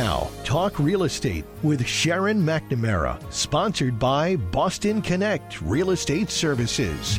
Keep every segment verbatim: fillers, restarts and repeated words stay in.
now, Talk Real Estate with Sharon McNamara, sponsored by Boston Connect Real Estate Services.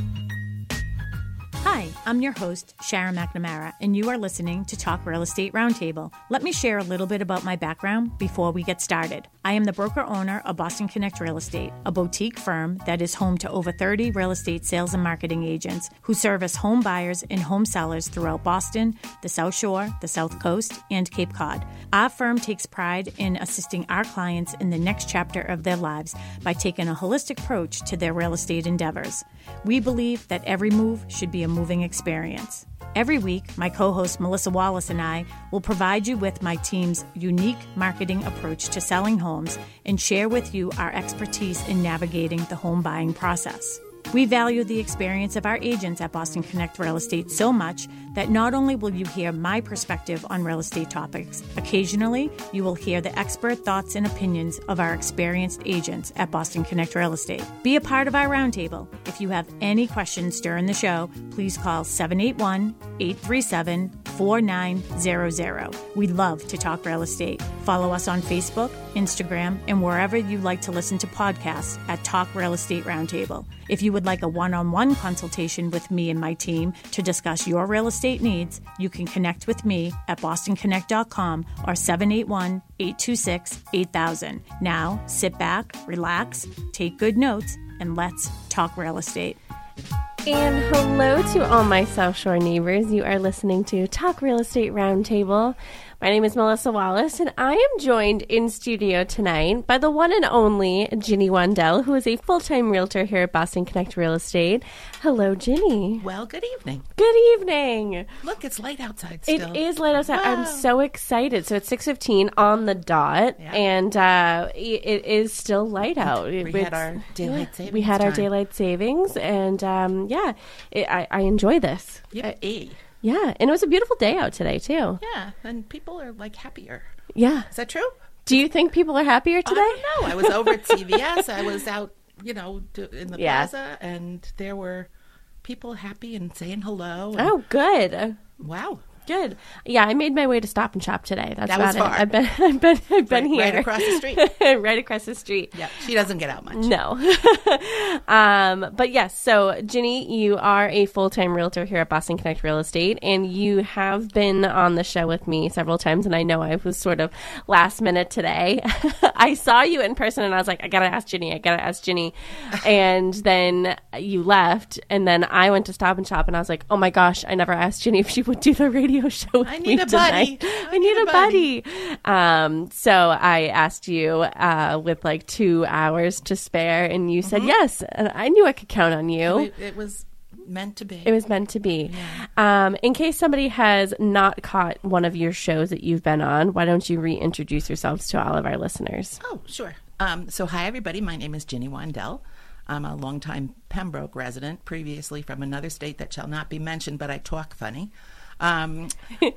Hi, I'm your host, Sharon McNamara, and you are listening to Talk Real Estate Roundtable. Let me share a little bit about my background before we get started. I am the broker-owner of Boston Connect Real Estate, a boutique firm that is home to over thirty real estate sales and marketing agents who service home buyers and home sellers throughout Boston, the South Shore, the South Coast, and Cape Cod. Our firm takes pride in assisting our clients in the next chapter of their lives by taking a holistic approach to their real estate endeavors. We believe that every move should be a moving experience. Every week, my co-host Melissa Wallace and I will provide you with my team's unique marketing approach to selling homes and share with you our expertise in navigating the home buying process. We value the experience of our agents at Boston Connect Real Estate so much that not only will you hear my perspective on real estate topics, occasionally you will hear the expert thoughts and opinions of our experienced agents at Boston Connect Real Estate. Be a part of our roundtable. If you have any questions during the show, please call seven eight one, eight three seven, four nine zero zero. We love to talk real estate. Follow us on Facebook, Instagram, and wherever you like to listen to podcasts at Talk Real Estate Roundtable. If you would like a one-on-one consultation with me and my team to discuss your real estate needs, you can connect with me at boston connect dot com or seven eight one, eight two six, eight thousand. Now, sit back, relax, take good notes, and let's talk real estate. And hello to all my South Shore neighbors. You are listening to Talk Real Estate Roundtable. My name is Melissa Wallace, and I am joined in studio tonight by the one and only Ginny Wandel, who is a full-time realtor here at Boston Connect Real Estate. Hello, Ginny. Well, good evening. Good evening. Look, it's light outside still. It is light outside. Wow. I'm so excited. So it's six fifteen on the dot, Yeah. and uh, it is still light out. We It's- had our daylight yeah, savings We had our time. daylight savings, and um, yeah, it, I, I enjoy this. I- Yippee. yeah, and it was a beautiful day out today, too. Yeah, and people are like happier. Yeah. Is that true? Do you think people are happier today? I don't know. I was over at C V S. I was out, you know, do- in the Yeah. plaza, and there were people happy and saying hello. And, Oh, good. wow. Good. Yeah, I made my way to Stop and Shop today. That's That about was it. far. I've been, I've been, I've been Right- here. right across the street. Right across the street. Yeah, she doesn't get out much. No. um, but yes, so Ginny, you are a full-time realtor here at Boston Connect Real Estate, and you have been on the show with me several times, and I know I was sort of last minute today. I saw you in person, and I was like, I gotta ask Ginny, I gotta ask Ginny. And then you left, and then I went to Stop and Shop, and I was like, oh my gosh, I never asked Ginny if she would do the radio show with I me need a buddy. tonight. I, need, a buddy. Um, so I asked you uh, with like two hours to spare, and you said yes. And I knew I could count on you. It, it was meant to be. It was meant to be. Um, in case somebody has not caught one of your shows that you've been on, why don't you reintroduce yourselves to all of our listeners? Oh, sure. Um, so, hi, everybody. My name is Ginny Wandel. I'm a longtime Pembroke resident, previously from another state that shall not be mentioned, but I talk funny. Um,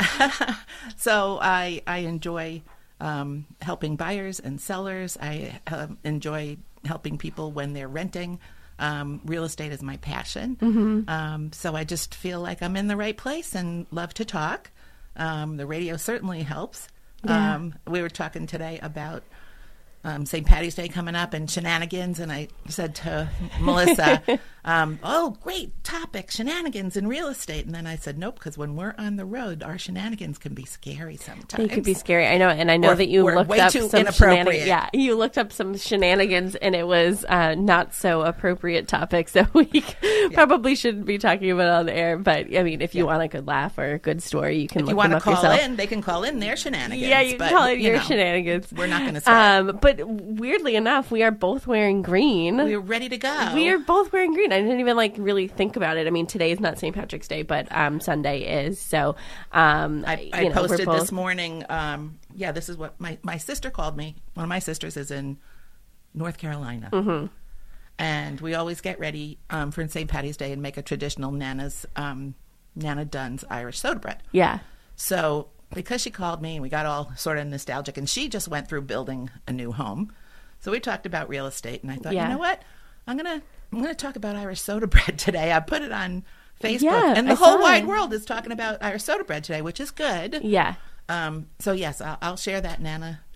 so I, I enjoy um, helping buyers and sellers. I um, enjoy helping people when they're renting. Um, real estate is my passion. Mm-hmm. Um, so I just feel like I'm in the right place and love to talk. Um, the radio certainly helps. Yeah. Um, we were talking today about Um, Saint Patty's Day coming up and shenanigans, and I said to Melissa, um, oh, great topic, shenanigans in real estate. And then I said, nope, because when we're on the road, our shenanigans can be scary sometimes. They could be scary. I know, and I know Or- that you or looked way up too some inappropriate. shenanigans. Yeah, you looked up some shenanigans, and it was uh, not so appropriate topics that we yeah. probably shouldn't be talking about on the air. But I mean, if you yeah. want a good laugh or a good story, you can if look you want them to up call yourself. in, they can call in their shenanigans. Yeah, you but, can call it you your know, shenanigans. We're not going to say. Um, but weirdly enough, we are both wearing green. We're ready to go. We are both wearing green. I didn't even like really think about it. I mean, today is not Saint Patrick's Day, but um, Sunday is. So um, I, I you know, posted we're both... this morning. Um, yeah, this is what my, my sister called me. One of my sisters is in North Carolina. Mm-hmm. And we always get ready um, for Saint Patty's Day and make a traditional Nana's, um, Nana Dunn's Irish soda bread. Yeah. So because she called me and we got all sort of nostalgic, and she just went through building a new home. So we talked about real estate, and I thought, yeah. you know what? I'm going to I'm gonna talk about Irish soda bread today. I put it on Facebook, yeah, and the I whole saw wide it. world is talking about Irish soda bread today, which is good. Yeah. Um, so, yes, I'll, I'll share that Nana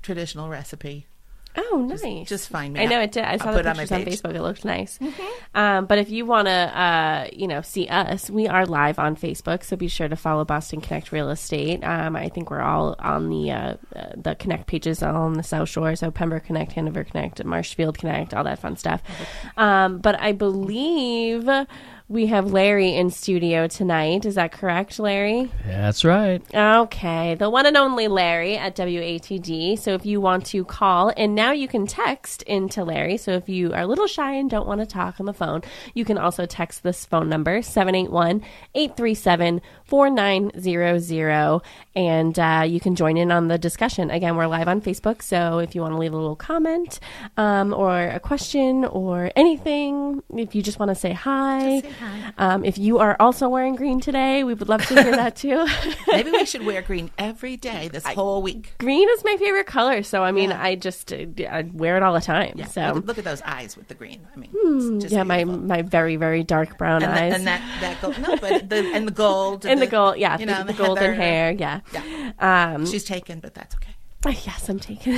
traditional recipe. Oh, nice. Just, just find me. I know it did. I saw I'll the put it on pictures my on, page. Facebook. It looked nice. Mm-hmm. Um, but if you want to, uh, you know, see us, we are live on Facebook. So be sure to follow Boston Connect Real Estate. Um, I think we're all on the uh, uh, the Connect pages on the South Shore. So Pembroke Connect, Hanover Connect, Marshfield Connect, all that fun stuff. Um, but I believe we have Larry in studio tonight. Is that correct, Larry? That's right. Okay. The one and only Larry at W A T D. So if you want to call, and now you can text into Larry. So if you are a little shy and don't want to talk on the phone, you can also text this phone number, seven eight one, eight three seven, four nine zero zero. And uh, you can join in on the discussion. Again, we're live on Facebook. So if you want to leave a little comment um, or a question or anything, if you just want to say hi. Just say hi. Um, if you are also wearing green today, we would love to hear that too. Maybe we should wear green every day this whole week. Green is my favorite color, so I mean, Yeah. I just uh, I wear it all the time. Yeah. So Look, look at those eyes with the green. I mean, it's just yeah, my beautiful. my very very dark brown and, the, eyes and that that gold. No, but the and the gold and the gold, yeah, you the, know, the, the golden heather. hair, yeah. Yeah. Um, She's taken, but that's okay. yes, I'm taking.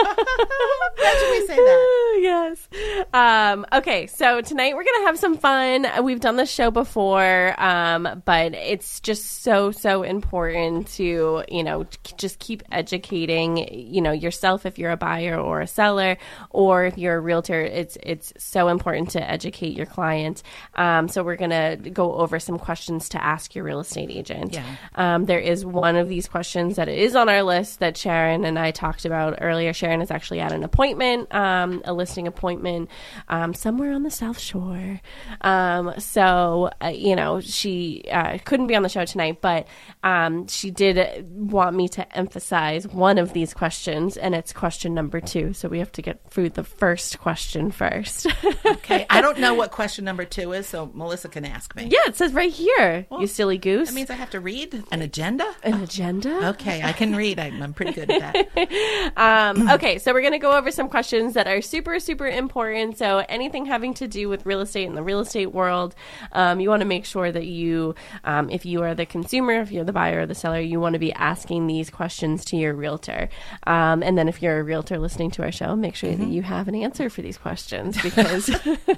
Why should we say that? Yes. Um, okay, so tonight we're going to have some fun. We've done this show before, um, but it's just so, so important to, you know, k- just keep educating, you know, yourself if you're a buyer or a seller, or if you're a realtor. It's it's so important to educate your client. Um, so we're going to go over some questions to ask your real estate agent. Yeah. Um, there is one of these questions that is on our list that Sharon and I talked about earlier. Sharon is actually at an appointment, um, a listing appointment, um, somewhere on the South Shore. Um, so, uh, you know, she uh, couldn't be on the show tonight, but um, she did want me to emphasize one of these questions, and it's question number two. So we have to get through the first question first. Okay, I don't know what question number two is, so Melissa can ask me. Yeah, it says right here, you silly goose. That means I have to read an agenda? An agenda? Okay, I can read. I'm, I'm pretty good at that. Um, okay, so we're going to go over some questions that are super, super important. So anything having to do with real estate in the real estate world, um, you want to make sure that you, um, if you are the consumer, if you're the buyer or the seller, you want to be asking these questions to your realtor. Um, and then if you're a realtor listening to our show, make sure Mm-hmm. that you have an answer for these questions, because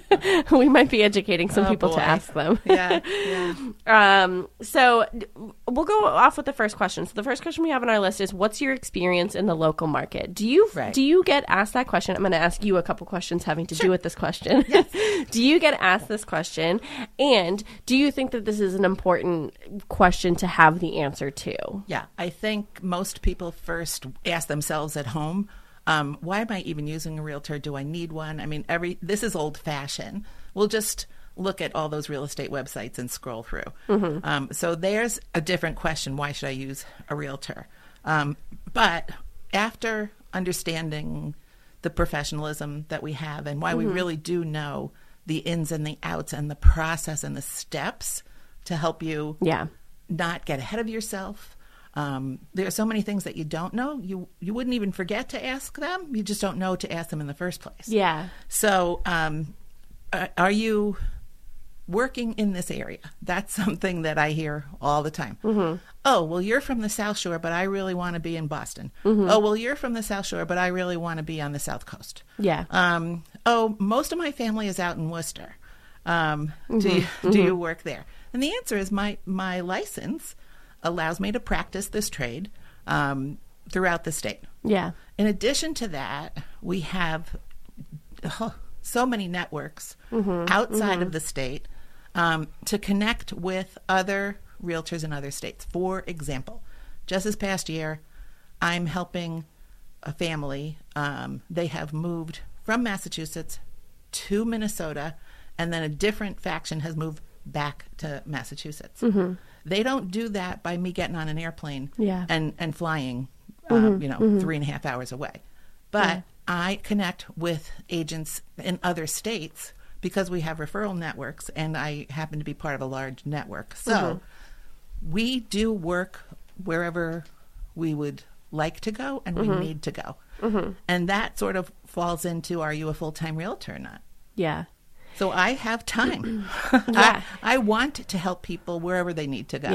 we might be educating some Oh, people boy. to ask them. Yeah, yeah. Um, so d- we'll go off with the first question. So the first question we have on our list is, what's your experience in the local market? Do you Right. do you get asked that question? I'm going to ask you a couple questions having to do with this question. Do you get asked this question? And do you think that this is an important question to have the answer to? Yeah, I think most people first ask themselves at home, um, why am I even using a realtor? Do I need one? I mean, every this is old fashioned. We'll just look at all those real estate websites and scroll through. Mm-hmm. Um, so there's a different question. Why should I use a realtor? Um, but after understanding the professionalism that we have and why Mm-hmm. we really do know the ins and the outs and the process and the steps to help you Yeah. not get ahead of yourself. Um, there are so many things that you don't know. You you wouldn't even forget to ask them. You just don't know to ask them in the first place. Yeah. So um, uh, are you working in this area? That's something that I hear all the time. Mm-hmm. Oh, well, you're from the South Shore, but I really want to be in Boston. Mm-hmm. Oh, well, you're from the South Shore, but I really want to be on the South Coast. Yeah. Um, oh, most of my family is out in Worcester. Um, Mm-hmm. do you, do you work there? And the answer is my my license allows me to practice this trade um, throughout the state. Yeah. In addition to that, we have oh, so many networks Mm-hmm. outside of the state um, to connect with other realtors in other states. For example, just this past year, I'm helping a family. Um, they have moved from Massachusetts to Minnesota, and then a different faction has moved back to Massachusetts. Mm-hmm. They don't do that by me getting on an airplane Yeah. and, and flying, um, you know, three and a half hours away. But Yeah. I connect with agents in other states because we have referral networks, and I happen to be part of a large network. So Mm-hmm. we do work wherever we would like to go and we need to go. Mm-hmm. And that sort of falls into, are you a full-time realtor or not? Yeah. So I have time. Yeah. I, I want to help people wherever they need to go. Yeah.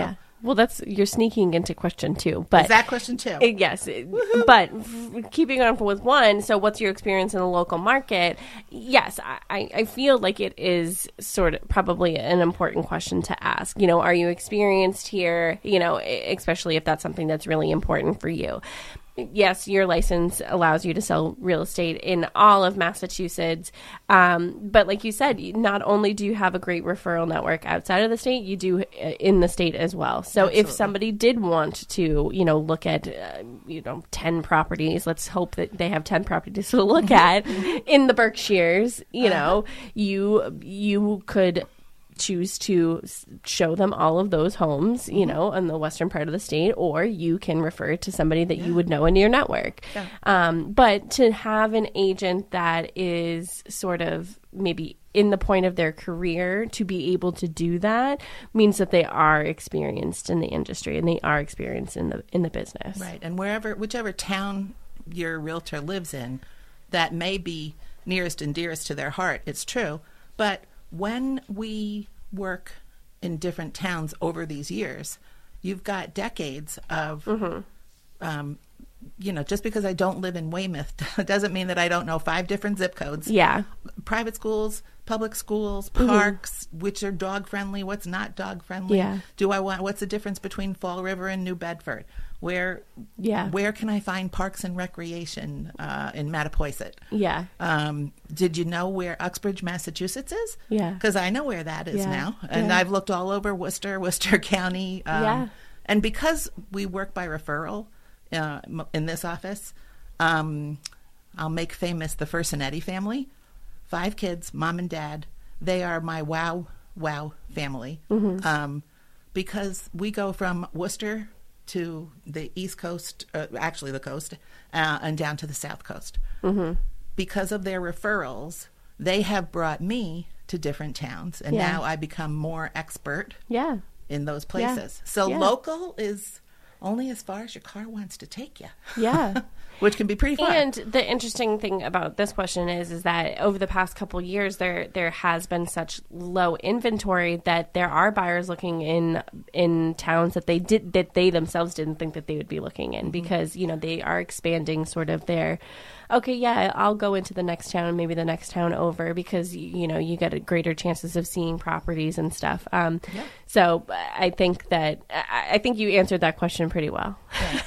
Well, that's you're sneaking into question two, but Is that question two? Uh, Yes, Woo-hoo. But f- keeping on with one, so what's your experience in the local market? Yes, I, I feel like it is sort of probably an important question to ask. You know, are you experienced here? You know, especially if that's something that's really important for you. Yes, your license allows you to sell real estate in all of Massachusetts. Um, but like you said, not only do you have a great referral network outside of the state, you do in the state as well. So Absolutely. if somebody did want to, you know, look at, uh, you know, ten properties, let's hope that they have ten properties to look at in the Berkshires, you know, you, you could choose to show them all of those homes, you know, in the western part of the state, or you can refer to somebody that yeah. you would know in your network. Yeah. Um, but to have an agent that is sort of maybe in the point of their career to be able to do that means that they are experienced in the industry and they are experienced in the in the business. Right. And wherever, whichever town your realtor lives in, that may be nearest and dearest to their heart. It's true. But when we work in different towns over these years, you've got decades of, mm-hmm. um, you know, just because I don't live in Weymouth doesn't mean that I don't know five different zip codes. Yeah. Private schools, public schools, parks, mm-hmm. which are dog friendly, what's not dog friendly. Yeah. Do I want, what's the difference between Fall River and New Bedford? Where, yeah. where can I find parks and recreation uh, in Mattapoisett? Yeah. Um, did you know where Uxbridge, Massachusetts is? Yeah. Because I know where that is yeah. now. And yeah. I've looked all over Worcester, Worcester County. Um, yeah. And because we work by referral uh, in this office, um, I'll make famous the Fersinetti family. Five kids, mom and dad. They are my wow, wow family. Mm-hmm. Um, because we go from Worcester to the East Coast, uh, actually the coast, uh, and down to the South Coast. Mm-hmm. Because of their referrals, they have brought me to different towns, and yeah. now I become more expert yeah. in those places. Yeah. So yeah. local is only as far as your car wants to take you. Yeah. Which can be pretty fun. And the interesting thing about this question is, is that over the past couple of years, there there has been such low inventory that there are buyers looking in in towns that they did that they themselves didn't think that they would be looking in, mm-hmm. because you know they are expanding sort of their. Okay, yeah, I'll go into the next town, maybe the next town over, because, you know, you get a greater chances of seeing properties and stuff. Um, yeah. So I think that, I, I think you answered that question pretty well. Yes.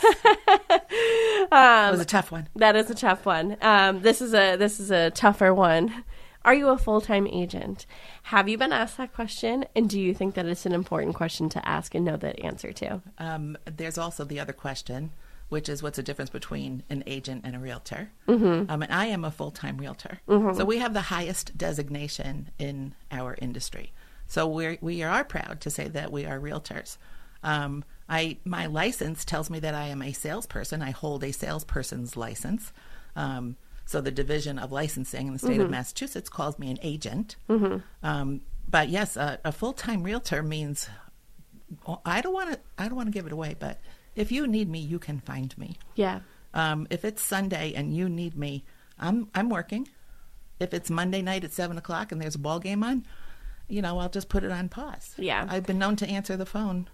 um, it was a tough one. That is a tough one. Um, this is a, this is a tougher one. Are you a full-time agent? Have you been asked that question? And do you think that it's an important question to ask and know the answer to? Um, there's also the other question, which is what's the difference between an agent and a realtor. Mm-hmm. Um, and I am a full-time realtor. Mm-hmm. So we have the highest designation in our industry. So we're, we are proud to say that we are realtors. Um, I my license tells me that I am a salesperson. I hold a salesperson's license. Um, so the Division of Licensing in the state mm-hmm. of Massachusetts calls me an agent. Mm-hmm. Um, but yes, a, a full-time realtor means I don't want to I don't want to give it away, but if you need me, you can find me. Yeah. Um, if it's Sunday and you need me, I'm I'm working. If it's Monday night at seven o'clock and there's a ball game on, you know, I'll just put it on pause. Yeah. I've been known to answer the phone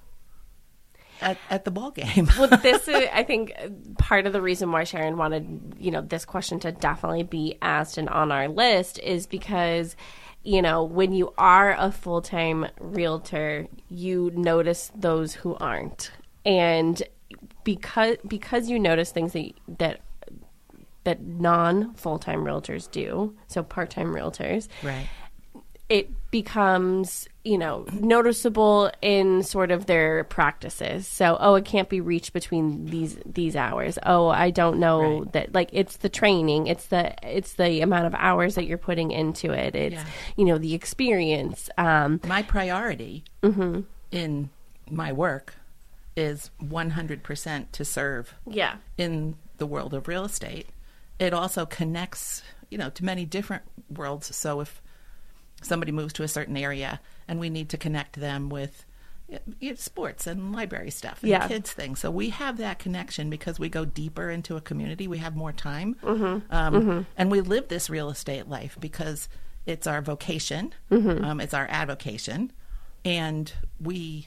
at at the ball game. Well, this is, I think, part of the reason why Sharon wanted, you know, this question to definitely be asked and on our list is because, you know, when you are a full-time realtor, you notice those who aren't. And because because you notice things that that that non full-time realtors do, so part-time realtors, right, it becomes, you know, noticeable in sort of their practices. So, oh, it can't be reached between these these hours. Oh, I don't know right. that. Like, it's the training, it's the it's the amount of hours that you're putting into it. It's yeah. you know, the experience. Um, my priority mm-hmm. in my work is one hundred percent to serve yeah. in the world of real estate. It also connects, you know, to many different worlds. So if somebody moves to a certain area and we need to connect them with you know, sports and library stuff and yeah. kids things. So we have that connection because we go deeper into a community. We have more time. Mm-hmm. Um, mm-hmm. And we live this real estate life because it's our vocation. Mm-hmm. Um, it's our avocation. And we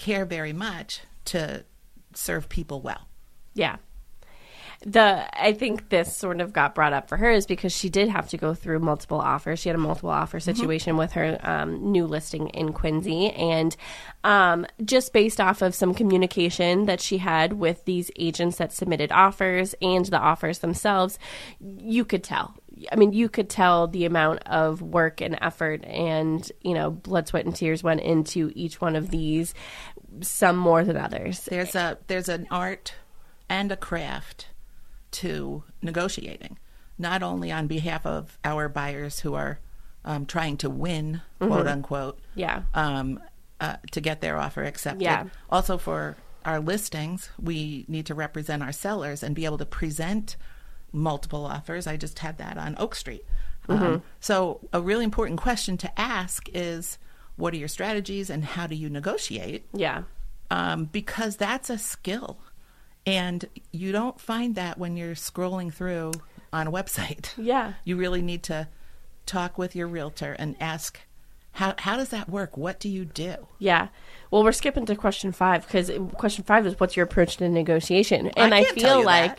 care very much to serve people well. Yeah. The I think this sort of got brought up for her is because she did have to go through multiple offers. She had a multiple offer situation mm-hmm. with her um, new listing in Quincy. And um, just based off of some communication that she had with these agents that submitted offers and the offers themselves, you could tell. I mean, you could tell the amount of work and effort and, you know, blood, sweat, and tears went into each one of these, some more than others. There's a there's an art and a craft to negotiating, not only on behalf of our buyers who are um, trying to win, mm-hmm. quote unquote, yeah, um, uh, to get their offer accepted. Yeah. Also for our listings, we need to represent our sellers and be able to present multiple offers. I just had that on Oak Street. Mm-hmm. Um, so a really important question to ask is, what are your strategies and how do you negotiate? Yeah. Um, because that's a skill. And you don't find that when you're scrolling through on a website. Yeah. You really need to talk with your realtor and ask, how how does that work? What do you do? Yeah. Well, we're skipping to question five because question five is what's your approach to negotiation? And I, I feel tell you like,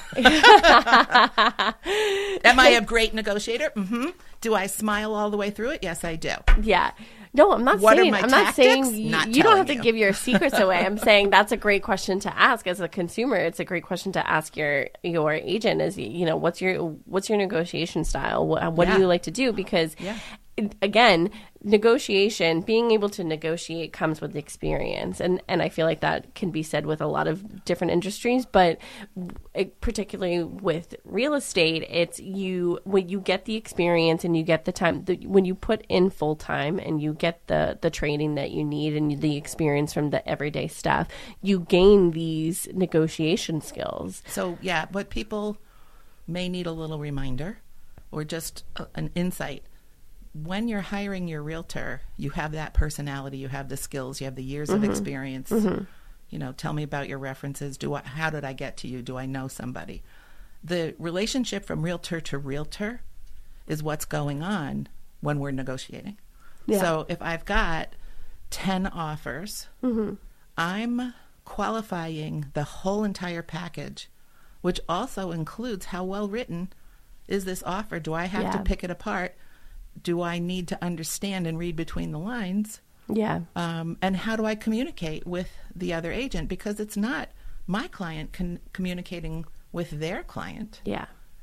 am I a great negotiator? Mm-hmm. Do I smile all the way through it? Yes, I do. Yeah. No, I'm not what saying. Are my I'm tactics? not saying you, not you don't have to you. give your secrets away. I'm saying that's a great question to ask as a consumer. It's a great question to ask your your agent. Is you know what's your what's your negotiation style? What, what yeah. do you like to do? Because yeah. again, negotiation, being able to negotiate comes with experience, and and I feel like that can be said with a lot of different industries, but it, particularly with real estate, it's you when you get the experience and you get the time the, when you put in full time and you get the the training that you need and the experience from the everyday stuff, you gain these negotiation skills. So yeah, but people may need a little reminder or just a, an insight. When you're hiring your realtor, you have that personality, you have the skills, you have the years mm-hmm. of experience. Mm-hmm. You know, tell me about your references. Do I, how did I get to you? Do I know somebody? The relationship from realtor to realtor is what's going on when we're negotiating. Yeah. So if I've got ten offers, mm-hmm. I'm qualifying the whole entire package, which also includes how well written is this offer? Do I have yeah. to pick it apart? Do I need to understand and read between the lines? Yeah. Um, and how do I communicate with the other agent? Because it's not my client con- communicating with their client. Yeah.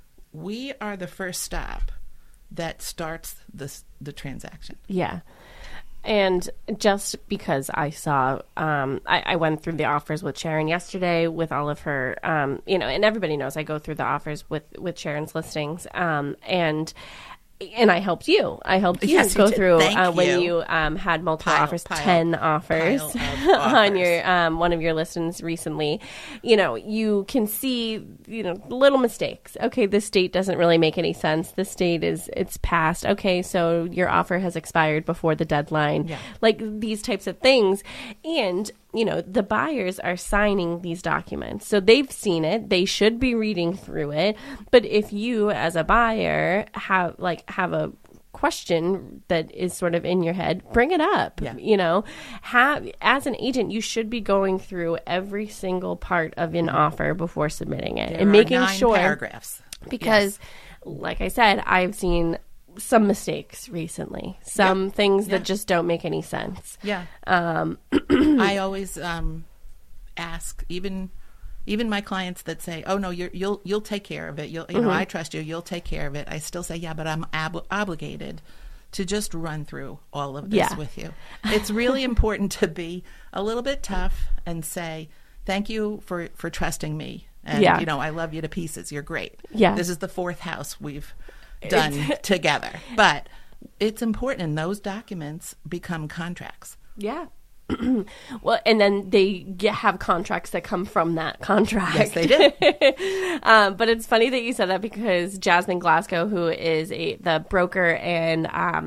We are the first stop that starts the the transaction. Yeah. And just because I saw, um, I, I went through the offers with Sharon yesterday with all of her, um, you know, and everybody knows I go through the offers with, with Sharon's listings. Um, and And I helped you. I helped you yes, go you through uh, when you. you um, had multiple pile, offers, pile, ten offers, offers. on your um, one of your listings recently. You know, you can see you know little mistakes. Okay, this date doesn't really make any sense. This date is it's past. Okay, so your offer has expired before the deadline. Yeah. Like these types of things, and. You know, the buyers are signing these documents. So they've seen it. They should be reading through it. But if you as a buyer have like have a question that is sort of in your head, bring it up. Yeah. You know, have as an agent, you should be going through every single part of an offer before submitting it there and are making nine sure paragraphs. Because yes. like I said, I've seen some mistakes recently, some yep. things yep. that just don't make any sense. Yeah. Um, I always um, ask, even even my clients that say, "Oh no, you're, you'll you'll take care of it. You'll you mm-hmm. know I trust you. You'll take care of it." I still say, "Yeah, but I'm ab- obligated to just run through all of this yeah. with you." It's really important to be a little bit tough and say, "Thank you for for trusting me." And yeah. you know, I love you to pieces. You're great. Yeah. This is the fourth house we've done together. But it's important, and those documents become contracts. Yeah. Well, and then they get, have contracts that come from that contract. Yes, they do. um, but it's funny that you said that because Jasmine Glasgow, who is a the broker and um,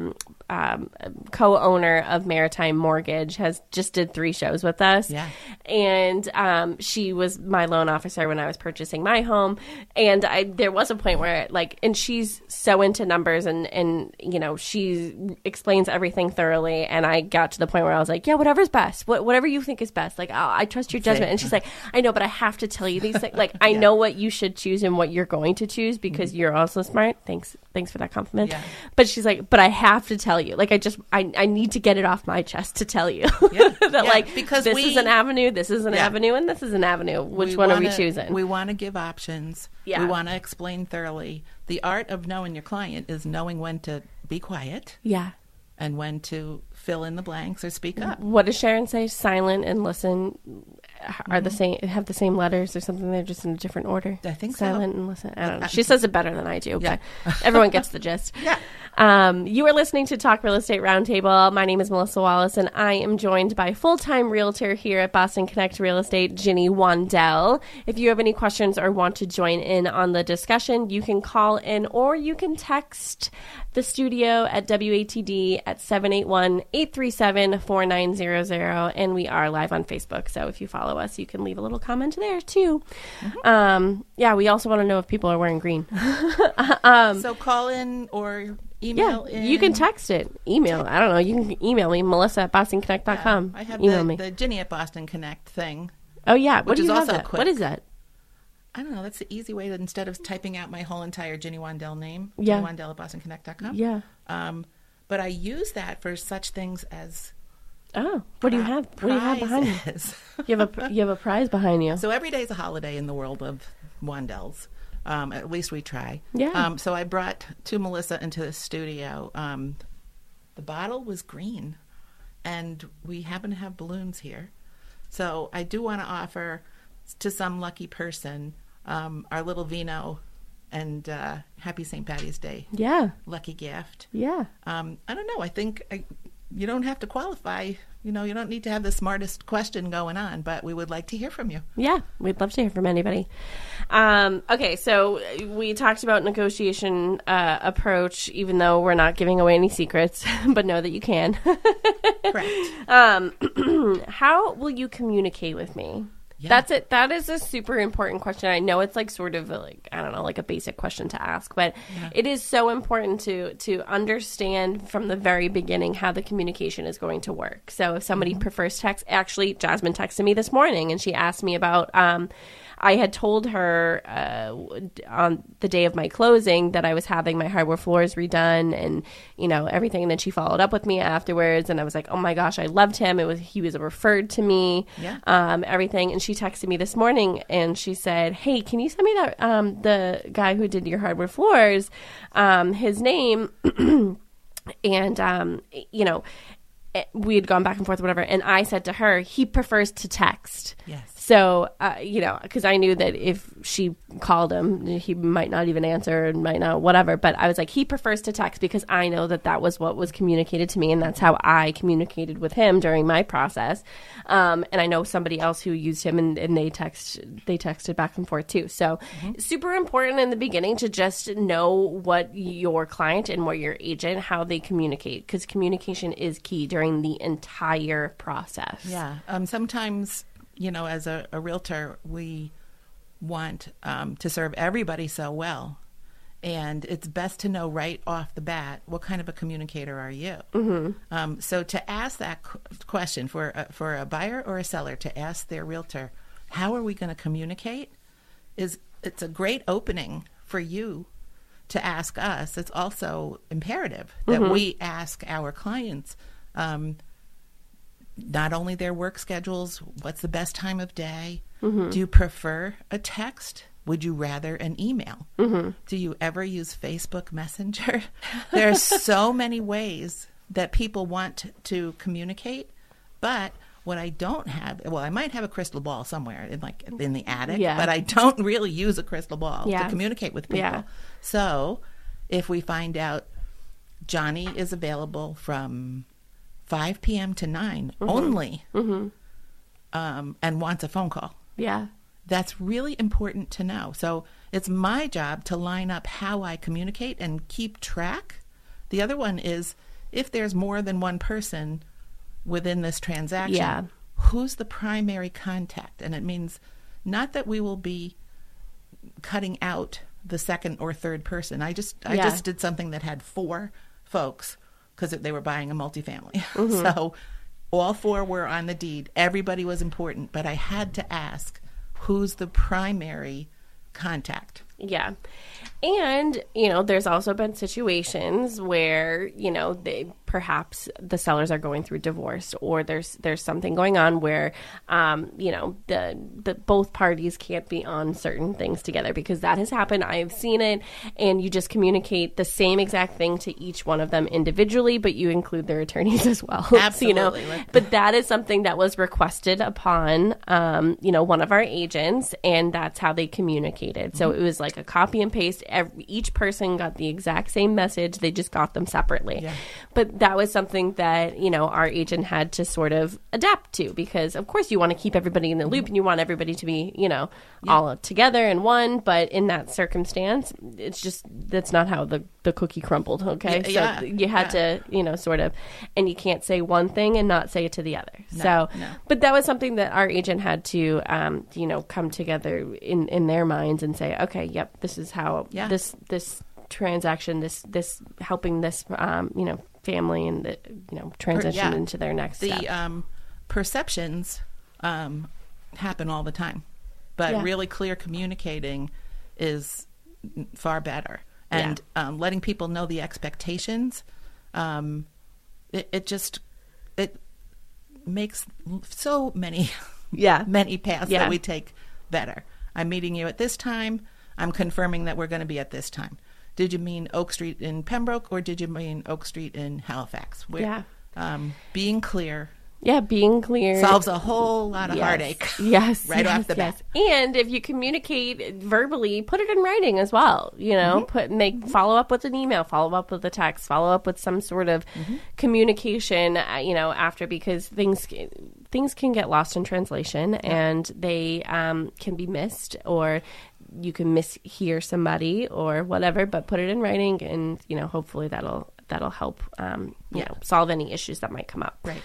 um, co-owner of Maritime Mortgage, has just did three shows with us. Yeah. And um, she was my loan officer when I was purchasing my home. And I there was a point where, like, and she's so into numbers and, and, you know, she explains everything thoroughly. And I got to the point where I was like, yeah, whatever's best. What, whatever you think is best. Like, I'll, I trust your judgment. And she's like, I know, but I have to tell you these things. Like, I Yeah. know what you should choose and what you're going to choose because mm-hmm. you're also smart. Thanks. Thanks for that compliment. Yeah. But she's like, but I have to tell you. Like, I just, I, I need to get it off my chest to tell you Yeah. that, Yeah. like, because this we, is an avenue, this is an Yeah. avenue, and this is an avenue. Which we one wanna, are we choosing? We want to give options. Yeah. We want to explain thoroughly. The art of knowing your client is knowing when to be quiet yeah. and when to fill in the blanks or speak up. What does Sharon say? Silent and listen are the same, have the same letters or something. They're just in a different order. I think so. Silent and listen. I don't know. Uh, She says it better than I do, Yeah. but everyone gets the gist. Yeah. Um, you are listening to Talk Real Estate Roundtable. My name is Melissa Wallace, and I am joined by full-time realtor here at Boston Connect Real Estate, Ginny Wandel. If you have any questions or want to join in on the discussion, you can call in or you can text the studio at W A T D at seven eight one, eight three seven, four nine zero zero, and we are live on Facebook, so if you follow us, you can leave a little comment there, too. Mm-hmm. Um, yeah, we also want to know if people are wearing green. um, so call in or email yeah, in. you can text it. Email. I don't know. You can email me, Melissa at boston connect dot com. Yeah, I have email the, me. the Ginny at Boston Connect thing. Oh, yeah. What which do you is have also that? quick. What is that? I don't know. That's the easy way that instead of typing out my whole entire Ginny Wandel name, Yeah. Ginny Wandel at boston connect dot com. Yeah. Um, but I use that for such things as Oh, what do you have? What do you have behind you? prizes. You have a you have a prize behind you. So every day is a holiday in the world of Wandels. Um, at least we try. Yeah. Um, so I brought to Melissa into the studio. Um, the bottle was green, and we happen to have balloons here. So I do want to offer to some lucky person um, our little vino and uh, happy Saint Patty's Day Yeah. lucky gift. Yeah. Um, I don't know. I think I, you don't have to qualify. You know, you don't need to have the smartest question going on, but we would like to hear from you. Yeah, we'd love to hear from anybody. Um, okay, so we talked about negotiation uh, approach, even though we're not giving away any secrets, but know that you can. Correct. Um, how will you communicate with me? Yeah. That's it. That is a super important question. I know it's like sort of a, like, I don't know, like a basic question to ask, but Yeah. it is so important to to understand from the very beginning how the communication is going to work. So if somebody Mm-hmm. prefers text, actually, Jasmine texted me this morning and she asked me about, um, I had told her uh, on the day of my closing that I was having my hardwood floors redone and, you know, everything. And then she followed up with me afterwards and I was like, oh my gosh, I loved him. It was, he was referred to me, Yeah. um, everything. And she texted me this morning and she said, hey, can you send me that, um, the guy who did your hardwood floors, um, his name, and, um, you know, we had gone back and forth, whatever. And I said to her, he prefers to text. Yes. So, uh, you know, because I knew that if she called him, he might not even answer and might not, whatever. But I was like, he prefers to text because I know that that was what was communicated to me. And that's how I communicated with him during my process. Um, and I know somebody else who used him and, and they text, they texted back and forth too. So mm-hmm. super important in the beginning to just know what your client and what your agent, how they communicate, because communication is key during the entire process. Yeah. Um, sometimes, you know, as a, a realtor, we want um, to serve everybody so well. And it's best to know right off the bat, what kind of a communicator are you? Mm-hmm. Um, so to ask that qu- question for a, for a buyer or a seller to ask their realtor, how are we going to communicate, is it's a great opening for you to ask us. It's also imperative that mm-hmm. we ask our clients um, not only their work schedules, what's the best time of day? Mm-hmm. Do you prefer a text? Would you rather an email? Mm-hmm. Do you ever use Facebook Messenger? There are so many ways that people want to communicate, but what I don't have, well, I might have a crystal ball somewhere in like in the attic, yeah. but I don't really use a crystal ball yeah. to communicate with people. Yeah. So if we find out Johnny is available from five p.m. to nine mm-hmm. only, mm-hmm. Um, and wants a phone call. Yeah. That's really important to know. So it's my job to line up how I communicate and keep track. The other one is if there's more than one person within this transaction, Yeah. who's the primary contact? And it means not that we will be cutting out the second or third person. I just I Yeah. just did something that had four folks because they were buying a multifamily. Mm-hmm. So all four were on the deed. Everybody was important, but I had to ask, who's the primary contact? Yeah. And, you know, there's also been situations where, you know, they perhaps the sellers are going through divorce, or there's there's something going on where, um, you know, the the both parties can't be on certain things together, because that has happened. I've seen it, and you just communicate the same exact thing to each one of them individually, but you include their attorneys as well. Absolutely. You know? But that is something that was requested upon, um, you know, one of our agents, and that's how they communicated. So it was like a copy and paste. Every, each person got the exact same message. They just got them separately. Yeah. But that was something that, you know, our agent had to sort of adapt to, because of course you want to keep everybody in the loop and you want everybody to be, you know, Yeah. all together and one. But in that circumstance, it's just, that's not how the, the cookie crumbled. Okay. Yeah, so yeah, you had yeah. to, you know, sort of, and you can't say one thing and not say it to the other. No, so, no. but that was something that our agent had to, um, you know, come together in, in their minds and say, okay, yep, this is how Yeah. this, this transaction, this, this helping this, um, you know, family and the, you know, transition yeah. into their next The step. um, perceptions um, happen all the time, but Yeah. really clear communicating is far better. And um, letting people know the expectations, um, it, it just it makes so many Yeah. many paths Yeah. that we take better. I'm meeting you at this time. I'm confirming that we're going to be at this time. Did you mean Oak Street in Pembroke, or did you mean Oak Street in Halifax? We're, Yeah. Um, being clear Yeah, being clear solves a whole lot of Yes. heartache. Yes, right yes, off the yes. bat. And if you communicate verbally, put it in writing as well. You know, Mm-hmm. put make follow up with an email, follow up with a text, follow up with some sort of Mm-hmm. communication. Uh, you know, after, because things things can get lost in translation, and they um, can be missed, or you can mishear somebody or whatever. But put it in writing, and you know, hopefully that'll that'll help. Um, you Yeah. know, solve any issues that might come up. Right.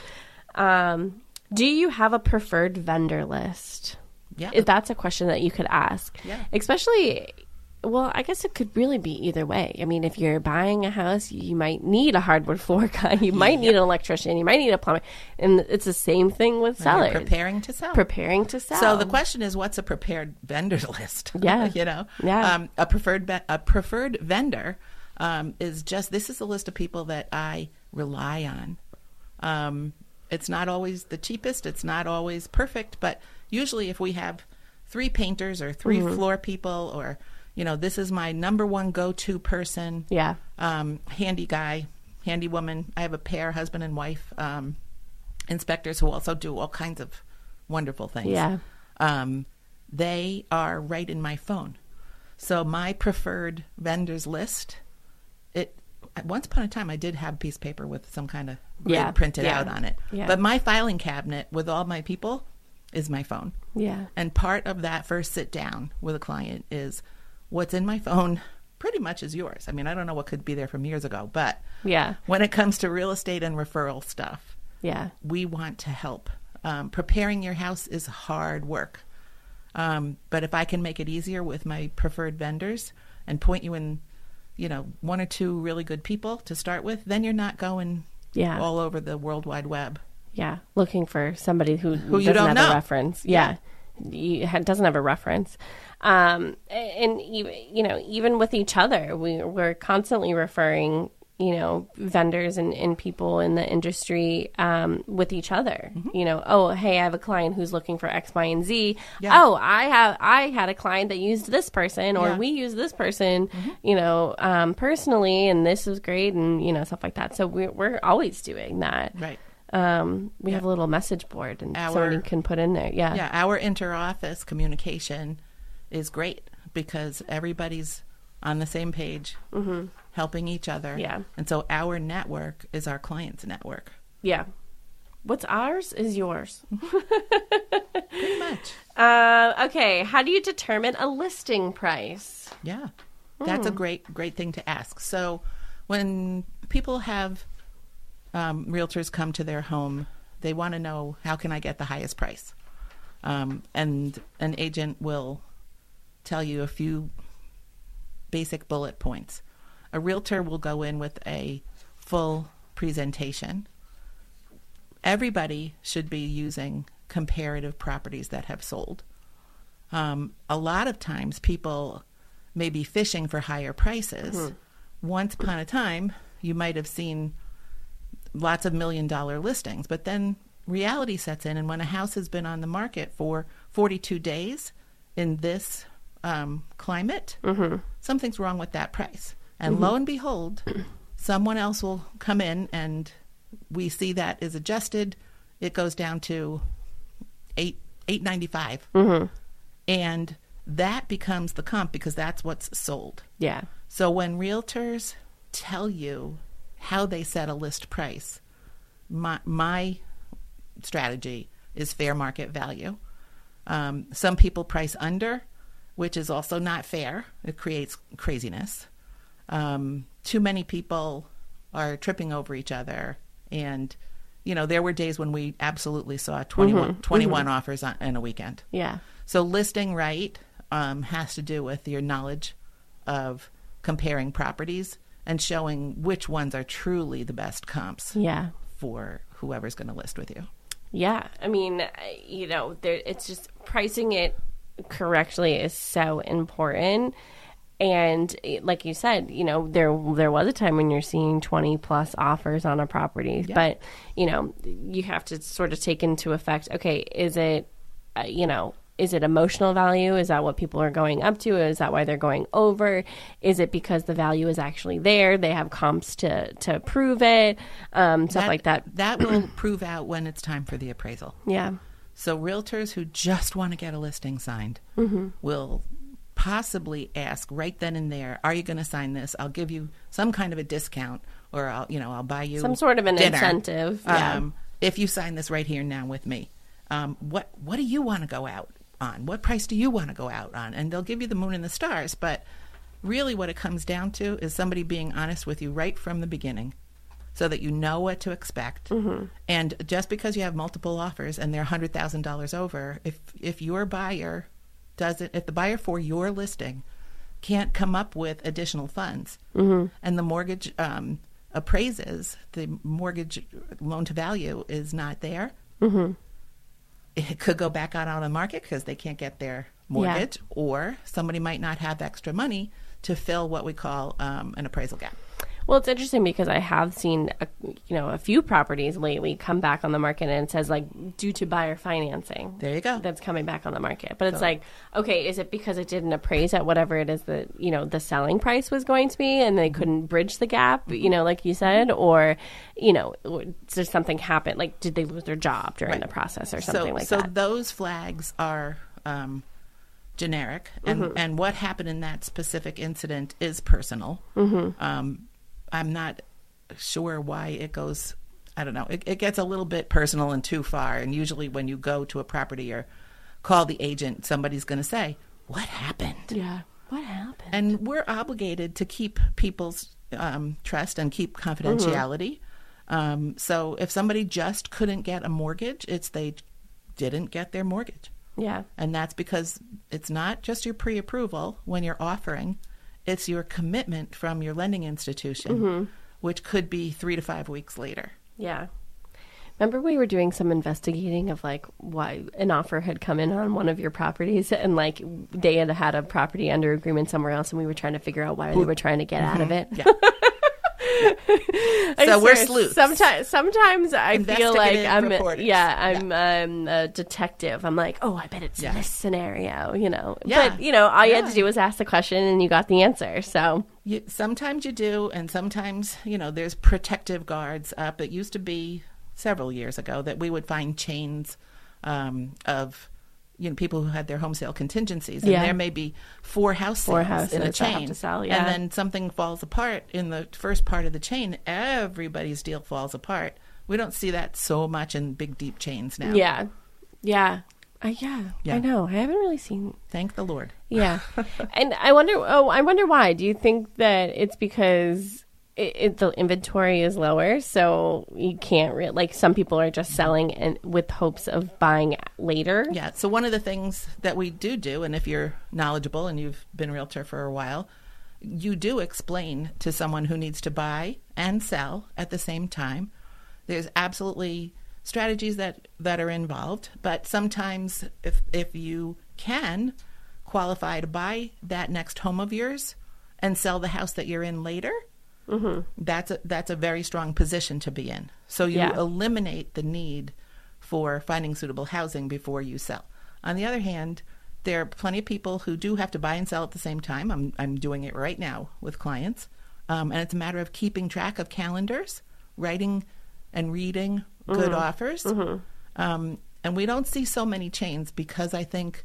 Um, do you have a preferred vendor list? Yeah. If that's a question that you could ask. Yeah. Especially, well, I guess it could really be either way. I mean, if you're buying a house, you might need a hardwood floor guy. You might need an electrician. You might need a plumber. And it's the same thing with When you're sellers. preparing to sell. Preparing to sell. So the question is, what's a prepared vendor list? Yeah. you know, Yeah. Um, a preferred be- a preferred vendor um, is just, this is a list of people that I rely on. Um, it's not always the cheapest. It's not always perfect, but usually if we have three painters or three Mm-hmm. floor people, or you know, this is my number one go-to person. Yeah. Um, handy guy, handy woman. I have a pair, husband and wife, um, inspectors who also do all kinds of wonderful things. Yeah. Um, they are right in my phone. So my preferred vendors list, it once upon a time I did have a piece of paper with some kind of grid Yeah, printed yeah, out on it. yeah. But my filing cabinet with all my people is my phone. Yeah. And part of that first sit down with a client is, what's in my phone pretty much is yours. I mean, I don't know what could be there from years ago, but Yeah. when it comes to real estate and referral stuff, Yeah. we want to help. Um, preparing your house is hard work. Um, but if I can make it easier with my preferred vendors and point you in, you know, one or two really good people to start with, then you're not going Yeah. all over the World Wide Web. Yeah, looking for somebody who, Who you doesn't don't have know. a reference. Yeah, You, ha- doesn't have a reference. Um, and even, you know, even with each other, we we're constantly referring, you know, vendors and, and people in the industry um, with each other. Mm-hmm. You know, oh, hey, I have a client who's looking for X, Y, and Z. Yeah. Oh, I have I had a client that used this person, or Yeah. we used this person, you know, um, personally, and this was great, and you know, stuff like that. So we're we're always doing that. Right. Um, we Yeah. have a little message board, and Our- somebody can put in there. Yeah. Yeah, our inter-office communication is great because everybody's on the same page, helping each other. Yeah. And so our network is our client's network. Yeah. What's ours is yours. Pretty much. Uh, okay. How do you determine a listing price? Yeah. That's a great, great thing to ask. So when people have um, realtors come to their home, they want to know, how can I get the highest price? Um, and an agent will tell you a few basic bullet points. A realtor will go in with a full presentation. Everybody should be using comparative properties that have sold. Um, a lot of times people may be fishing for higher prices. Mm-hmm. Once upon a time, you might have seen lots of million dollar listings, but then reality sets in, and when a house has been on the market for forty-two days in this um, climate, mm-hmm. something's wrong with that price. And mm-hmm. lo and behold, someone else will come in, and we see that is adjusted. It goes down to eight eight ninety five, mm-hmm. and that becomes the comp because that's what's sold. Yeah. So when realtors tell you how they set a list price, my my strategy is fair market value. Um, some people price under, which is also not fair. It creates craziness. Um, too many people are tripping over each other. And, you know, there were days when we absolutely saw twenty-one, mm-hmm. twenty-one mm-hmm. offers on, in a weekend. Yeah. So listing right um, has to do with your knowledge of comparing properties and showing which ones are truly the best comps yeah. for whoever's going to list with you. Yeah. I mean, you know, there, it's just pricing it correctly is so important. And like you said, you know, there there was a time when you're seeing twenty plus offers on a property, yeah. but, you know, you have to sort of take into effect, okay, is it, uh, you know, is it emotional value? Is that what people are going up to? Is that why they're going over? Is it because the value is actually there? They have comps to, to prove it, um, stuff that, like that. That will prove out when it's time for the appraisal. Yeah. So realtors who just want to get a listing signed mm-hmm. will possibly ask right then and there, are you going to sign this? I'll give you some kind of a discount, or I'll, you know, I'll buy you some sort of an dinner, incentive. Yeah. Um, if you sign this right here now with me. Um, what, what do you want to go out on? What price do you want to go out on? And they'll give you the moon and the stars. But really what it comes down to is somebody being honest with you right from the beginning so that you know what to expect. Mm-hmm. And just because you have multiple offers and they're one hundred thousand dollars over, if if your buyer doesn't, if the buyer for your listing can't come up with additional funds mm-hmm. and the mortgage um, appraises, the mortgage loan to value is not there, mm-hmm. it could go back out on the market because they can't get their mortgage, yeah. or somebody might not have extra money to fill what we call um, an appraisal gap. Well, it's interesting because I have seen, a, you know, a few properties lately come back on the market and it says, like, due to buyer financing. There you go. That's coming back on the market. But it's so, like, okay, is it because it didn't appraise at whatever it is that, you know, the selling price was going to be and they couldn't bridge the gap, you know, like you said? Or, you know, did something happen? Like, did they lose their job during right. the process or something so, like so that? So those flags are um, generic. And, mm-hmm. and what happened in that specific incident is personal. Mm-hmm. Um I'm not sure why it goes, I don't know, it, it gets a little bit personal and too far. And usually when you go to a property or call the agent, somebody's going to say, what happened? Yeah, what happened? And we're obligated to keep people's um, trust and keep confidentiality. Mm-hmm. Um, so if somebody just couldn't get a mortgage, it's they didn't get their mortgage. Yeah. And that's because it's not just your pre-approval when you're offering. It's your commitment from your lending institution, mm-hmm. which could be three to five weeks later. Yeah. Remember we were doing some investigating of like why an offer had come in on one of your properties and like they had had a property under agreement somewhere else and we were trying to figure out why they were trying to get mm-hmm. out of it. Yeah. So we're sleuths. Sometimes, sometimes I feel like I'm, reporters. yeah, I'm yeah. um, a detective. I'm like, oh, I bet it's yeah. this scenario, you know. Yeah. But you know, all you yeah. had to do was ask the question, and you got the answer. So you, sometimes you do, and sometimes you know there's protective guards up. It used to be several years ago that we would find chains um, of. You know, people who had their home sale contingencies, and yeah. there may be four house four sales houses in a chain, have to sell, yeah. and then something falls apart in the first part of the chain. Everybody's deal falls apart. We don't see that so much in big, deep chains now. Yeah, yeah, uh, yeah, yeah. I know. I haven't really seen. Thank the Lord. Yeah, and I wonder. Oh, I wonder why. Do you think that it's because it, it, the inventory is lower, so you can't re- like some people are just selling and with hopes of buying later. Yeah. So one of the things that we do do, and if you're knowledgeable and you've been a realtor for a while, you do explain to someone who needs to buy and sell at the same time. There's absolutely strategies that, that are involved, but sometimes if if you can qualify to buy that next home of yours and sell the house that you're in later, mm-hmm. that's a, that's a very strong position to be in. So you yeah. eliminate the need for finding suitable housing before you sell. On the other hand, there are plenty of people who do have to buy and sell at the same time. I'm I'm doing it right now with clients. Um, and it's a matter of keeping track of calendars, writing and reading good mm-hmm. offers. Mm-hmm. Um, and we don't see so many chains because I think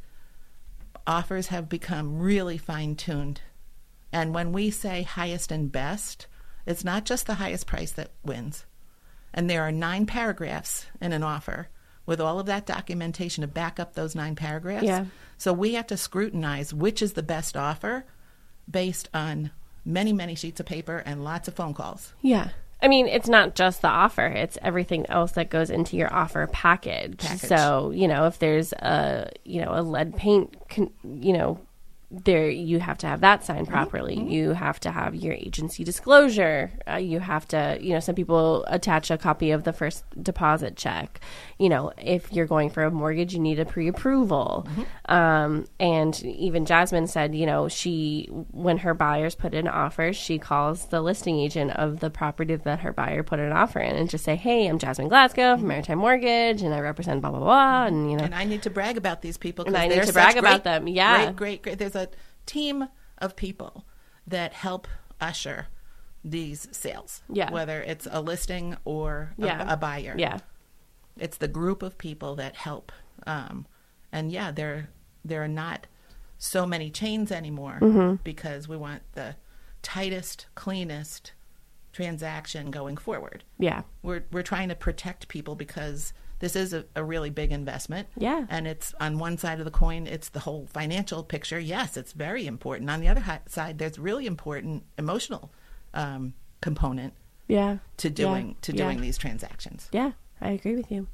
offers have become really fine-tuned. And when we say highest and best, it's not just the highest price that wins. And there are nine paragraphs in an offer with all of that documentation to back up those nine paragraphs. Yeah. So we have to scrutinize which is the best offer based on many, many sheets of paper and lots of phone calls. Yeah. I mean, it's not just the offer. It's everything else that goes into your offer package. package. So, you know, if there's a, you know, a lead paint, con- you know, there you have to have that signed properly. Mm-hmm. You have to have your agency disclosure. Uh, you have to, you know, some people attach a copy of the first deposit check. You know, if you're going for a mortgage, you need a pre-approval. Mm-hmm. Um, and even Jasmine said, you know, she, when her buyers put in offers, she calls the listing agent of the property that her buyer put an offer in and just say, hey, I'm Jasmine Glasgow from Maritime Mortgage and I represent blah, blah, blah. And, you know, and I need to brag about these people. And I need to brag about them. Yeah. Great, great, great. There's a team of people that help usher these sales. Yeah. Whether it's a listing or a, yeah. a buyer. Yeah. It's the group of people that help. Um, and yeah, there there are not so many chains anymore mm-hmm. because we want the tightest, cleanest transaction going forward. Yeah. We're we're trying to protect people because this is a, a really big investment. Yeah. And it's on one side of the coin, it's the whole financial picture. Yes, it's very important. On the other hi- side, there's really important emotional um, component yeah. to doing yeah. to yeah. doing these transactions. Yeah, I agree with you.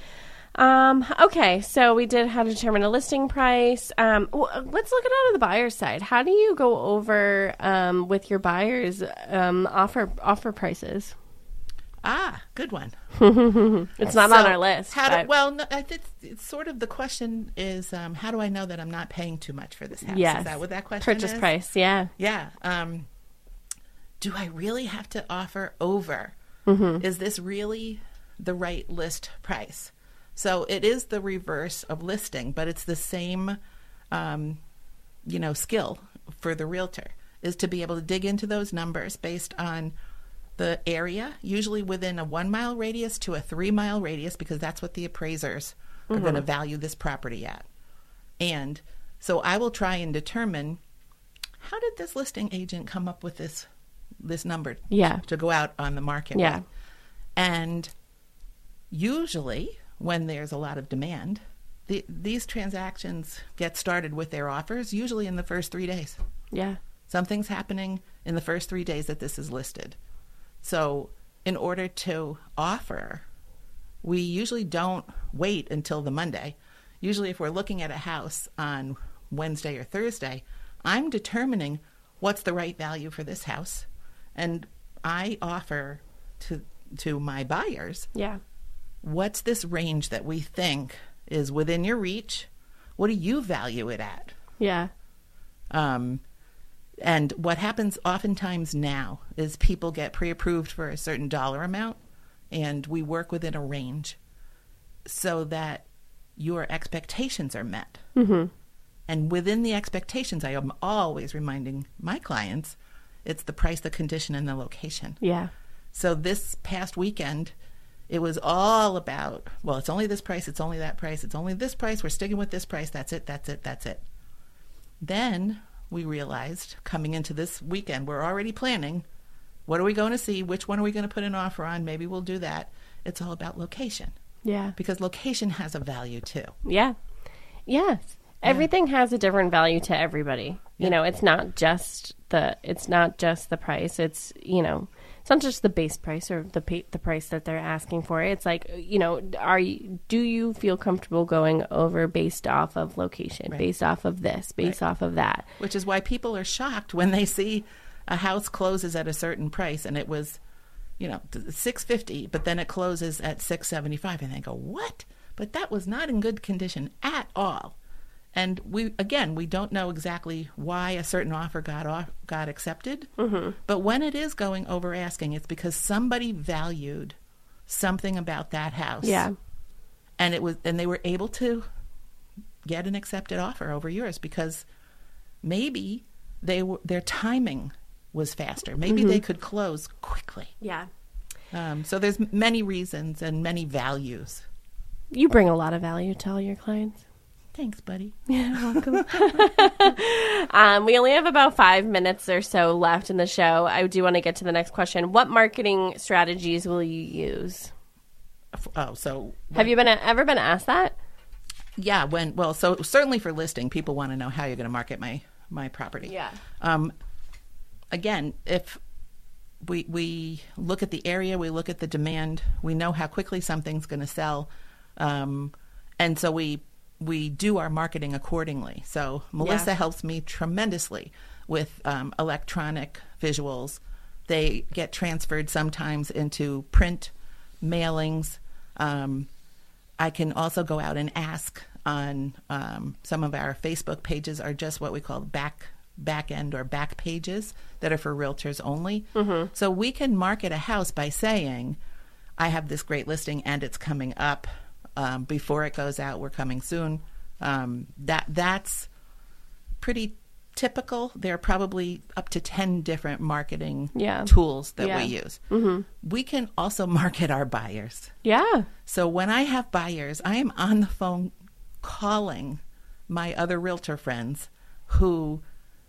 Um, okay, so we did how to determine a listing price. Um, w- let's look at it out of the buyer's side. How do you go over um, with your buyers um, offer offer prices? Ah, good one. It's not so on our list. How but... do, well, no, I think it's sort of the question is, um, how do I know that I'm not paying too much for this house? Yes. Is that what that question Purchase is? price, yeah. Yeah. Um, do I really have to offer over? Mm-hmm. Is this really the right list price? So it is the reverse of listing, but it's the same, um, you know, skill for the realtor is to be able to dig into those numbers based on the area, usually within a one mile radius to a three mile radius, because that's what the appraisers are mm-hmm. going to value this property at. And so I will try and determine, how did this listing agent come up with this this number yeah. to go out on the market yeah. with? And usually when there's a lot of demand, the, these transactions get started with their offers, usually in the first three days. Yeah. Something's happening in the first three days that this is listed. So in order to offer, we usually don't wait until the Monday. Usually if we're looking at a house on Wednesday or Thursday, I'm determining what's the right value for this house. And I offer to to my buyers, yeah, what's this range that we think is within your reach? What do you value it at? Yeah. Um, and what happens oftentimes now is people get pre-approved for a certain dollar amount, and we work within a range so that your expectations are met. Mm-hmm. And within the expectations, I am always reminding my clients, it's the price, the condition, and the location. Yeah. So this past weekend, it was all about, well, it's only this price, it's only that price, it's only this price, we're sticking with this price, that's it, that's it, that's it. Then we realized, coming into this weekend, we're already planning, what are we going to see, which one are we going to put an offer on, maybe we'll do that. It's all about location. Yeah. Because location has a value too. Yeah. Yes. Everything yeah. has a different value to everybody. Yeah. You know, it's not just the it's not just the price. It's, you know, it's not just the base price or the pay, the price that they're asking for. It's like, you know, are you, do you feel comfortable going over based off of location, Right. based off of this, based Right. off of that? Which is why people are shocked when they see a house closes at a certain price and it was, you know, six fifty, but then it closes at six seventy-five, and they go, what? But that was not in good condition at all. And we, again, we don't know exactly why a certain offer got off, got accepted. Mm-hmm. But when it is going over asking, it's because somebody valued something about that house. Yeah. And it was, and they were able to get an accepted offer over yours because maybe they were, their timing was faster. Maybe Mm-hmm. they could close quickly. Yeah. Um, so there's many reasons and many values. You bring a lot of value to all your clients. Thanks, buddy. Yeah, welcome. um, we only have about five minutes or so left in the show. I do want to get to the next question. What marketing strategies will you use? Oh, so Have you been ever been asked that? yeah, when well, so certainly for listing, people want to know how you're going to market my my property. Yeah. Um, again, if we we look at the area, we look at the demand, we know how quickly something's going to sell, um, and so we we do our marketing accordingly. So Melissa Yeah. helps me tremendously with um, electronic visuals. They get transferred sometimes into print mailings. Um, I can also go out and ask on um, some of our Facebook pages are just what we call back back end or back pages that are for realtors only. Mm-hmm. So we can market a house by saying, I have this great listing and it's coming up. Um, before it goes out, we're coming soon. Um, that that's pretty typical. There are probably up to ten different marketing Yeah. tools that Yeah. we use. Mm-hmm. We can also market our buyers. Yeah. So when I have buyers, I am on the phone calling my other realtor friends who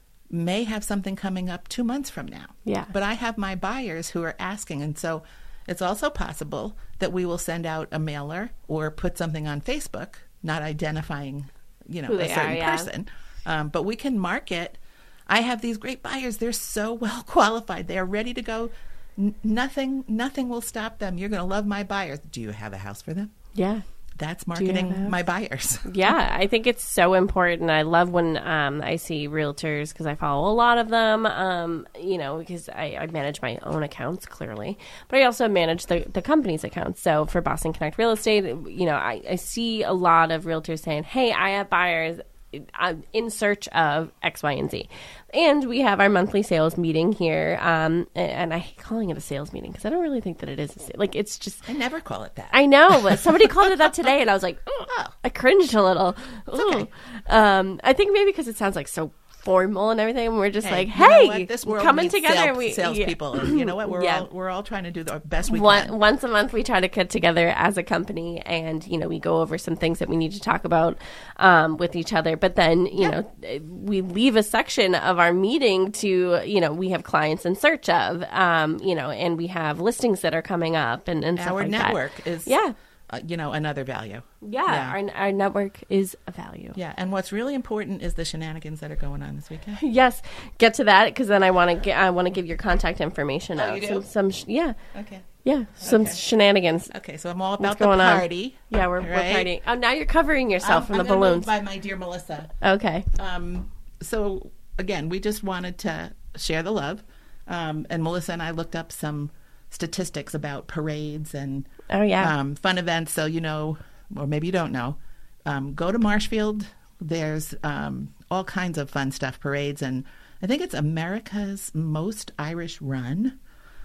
may have something coming up two months from now. Yeah. But I have my buyers who are asking. And so it's also possible that we will send out a mailer or put something on Facebook, not identifying, you know, Who a they certain are, yeah. person. Um, but we can market. I have these great buyers. They're so well qualified. They are ready to go. N- nothing, nothing will stop them. You're going to love my buyers. Do you have a house for them? Yeah. That's you have a marketing house? my buyers. Yeah, I think it's so important. I love when um, I see realtors because I follow a lot of them, um, you know, because I, I manage my own accounts, clearly. But I also manage the, the company's accounts. So for Boston Connect Real Estate, you know, I, I see a lot of realtors saying, hey, I have buyers. I'm in search of X, Y, and Z. And we have our monthly sales meeting here. Um, and I hate calling it a sales meeting because I don't really think that it is. A sa- like, it's just... I never call it that. I know, but somebody called it that today, and I was like, oh, I cringed a little. okay. Um, I think maybe because it sounds like so formal and everything. And we're just like, you know hey, what? This world coming needs together. sales, and we, salespeople. And you know what? We're Yeah. all we're all trying to do the best we One, can. once a month, we try to get together as a company, and you know, we go over some things that we need to talk about um, with each other. But then, you know, we leave a section of our meeting to, you know, we have clients in search of, um, you know, and we have listings that are coming up, and, and stuff Our like network that. is, yeah, uh, you know, another value. yeah, Our, our network is a value. Yeah, and what's really important is the shenanigans that are going on this weekend. Yes, get to that because then I want to get. I want to give your contact information Oh, out. you do? Some, some, sh- yeah, Okay. yeah, some Okay. shenanigans. Okay, so I'm all about What's the going on? party. Yeah, we're, we're right? partying. Oh, now you're covering yourself I'm, from I'm the gonna move balloons. by my dear Melissa. Okay. Um, so again, we just wanted to share the love, um, and Melissa and I looked up some statistics about parades and Oh yeah. um, fun events. So you know, or maybe you don't know, um, go to Marshfield. There's um, all kinds of fun stuff, parades, and I think it's America's most Irish run.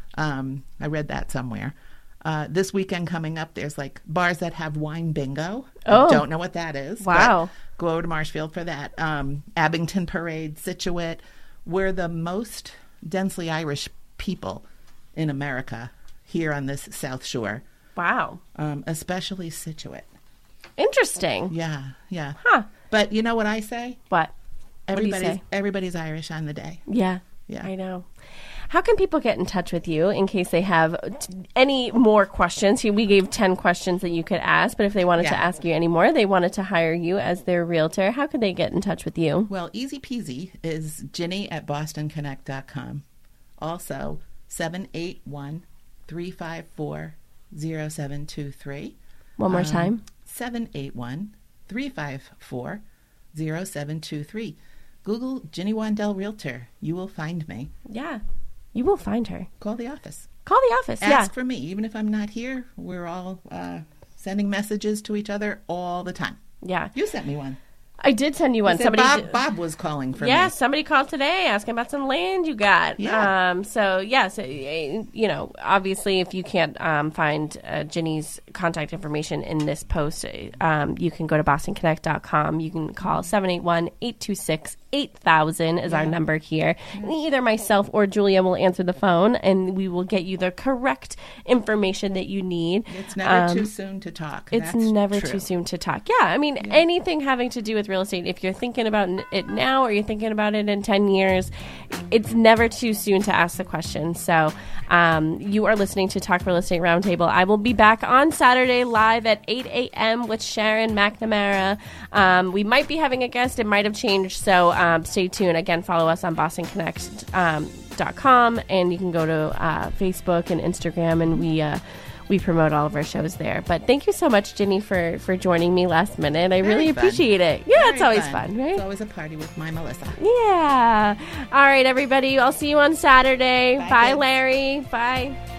Um, I read that somewhere. Uh, this weekend coming up, there's like bars that have wine bingo. Oh. I don't know what that is. but Wow. Go over to Marshfield for that. Um, Abington Parade, Scituate. We're the most densely Irish people in America here on this South Shore, Wow. um, especially Scituate. Interesting. Yeah, yeah. Huh. But you know what I say? What? What do you Everybody's say? everybody's Irish on the day. Yeah. Yeah. I know. How can people get in touch with you in case they have t- any more questions? We gave ten questions that you could ask, but if they wanted to Yeah. ask you any more, they wanted to hire you as their realtor, how could they get in touch with you? Well, easy peasy is Ginny at boston connect dot com. Also, seven eight one, three five four, zero seven two three. One more Um, time. seven eight one, three five four, zero seven two three. Google Ginny Wandel Realtor. You will find me. Yeah. You will find her. Call the office. Call the office. Ask yeah. for me. Even if I'm not here, we're all uh, sending messages to each other all the time. Yeah. You sent me one. I did send you one. You said Somebody Bob, did- Bob was calling for yeah, me. somebody called today asking about some land you got. Yeah. Um, so, yes, eh, you know, obviously if you can't um, find uh, Ginny's contact information in this post, um, you can go to boston connect dot com. You can call seven eight one, eight two six, eight thousand is our number here. And either myself or Julia will answer the phone, and we will get you the correct information that you need. It's never Um, too soon to talk. It's That's never true. too soon to talk. Yeah, I mean, anything having to do with real estate, if you're thinking about it now or you're thinking about it in ten years, it's never too soon to ask the question. So um, you are listening to Talk Real Estate Roundtable. I will be back on Saturday live at eight a.m. with Sharon McNamara. Um, we might be having a guest. It might have changed, so um, stay tuned. Again, follow us on boston connect dot com, and you can go to uh, Facebook and Instagram, and we... Uh, We promote all of our shows there. But thank you so much, Ginny, for, for joining me last minute. I Very really fun. appreciate it. Yeah, Very it's always fun, right? It's always a party with my Melissa. Yeah. All right, everybody. I'll see you on Saturday. Bye, Bye, kids. Larry. Bye.